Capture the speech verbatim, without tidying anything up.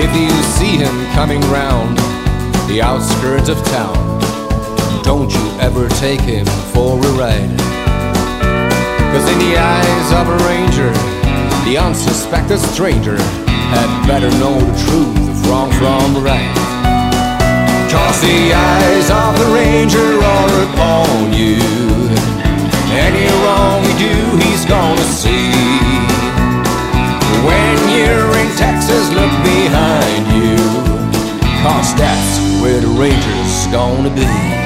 If you see him coming round the outskirts of town, don't you ever take him for a ride. 'Cause in the eyes of a ranger, the unsuspected stranger had better know the truth of wrong from right. 'Cause the eyes of the ranger are upon you. Any wrong you do, he's gonna see. When you're in Texas, look behind you, 'cause that's where the ranger's gonna be.